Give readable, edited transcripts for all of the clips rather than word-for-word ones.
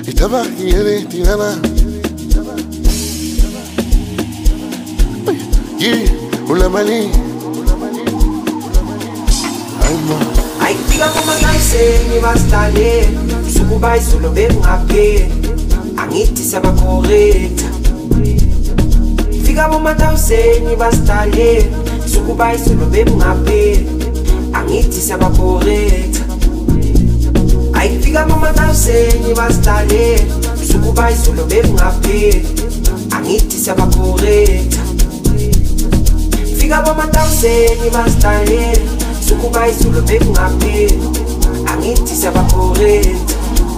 Itaba yere tirana. Yeah, ulamali. Ay fika kumatayiseni basitale sukuba izolo bengapheli angithi sabacorrecta fika kumatayiseni basitale sukuba izolo bengapheli angithi sabacorrecta ay fika kumatayiseni basitale sukuba izolo bengapheli angithi sabacorrecta fika kumatayiseni basitale sukuba izolo bengapheli angithi sabacorrecta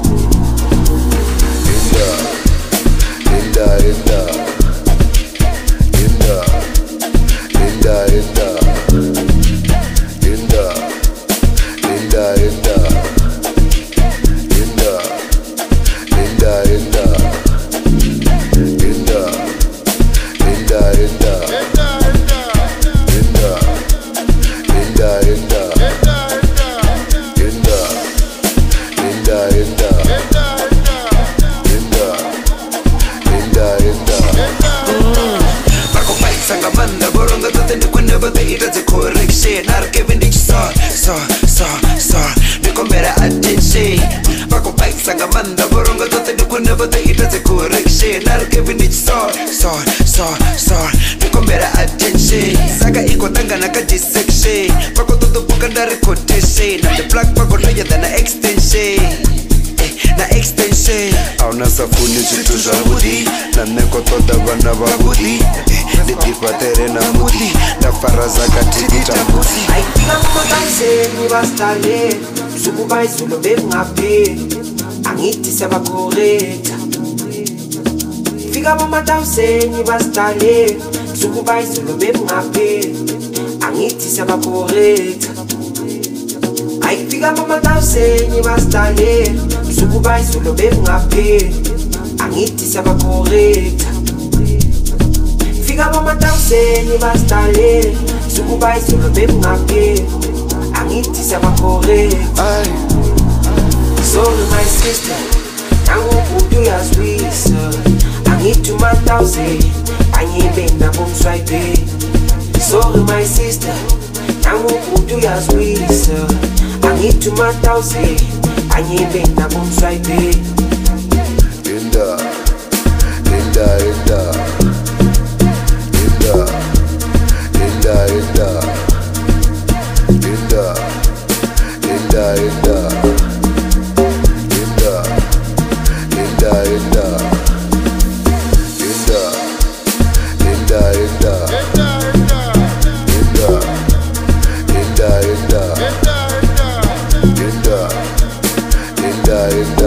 Saga iko tanga na kaji section Pako todo puka na recordation Na the black pako loya da na extension Na extension Au na safuni chitu za budi Na neko toda wana babudi Litipa tere na mudi Na faraza katiki tambusi Ay fika kumatayiseni basitale sukuba izolo bengapheli angithi sabacorrecta fika kumatayiseni basitale sukuba izolo bengapheli angithi sabacorrecta ay fika kumatayiseni basitale sukuba izolo bengapheli angithi sabacorrecta fika kumatayiseni basitale sukuba izolo bengapheli angithi sabacorrecta sorry my sister nangumuntu uyazwisa angithi umatawuse anyibenda bomswipe sorry my sister nangumuntu uyazwisa angithi umatawuse anyibenda bomswipe Linda Linda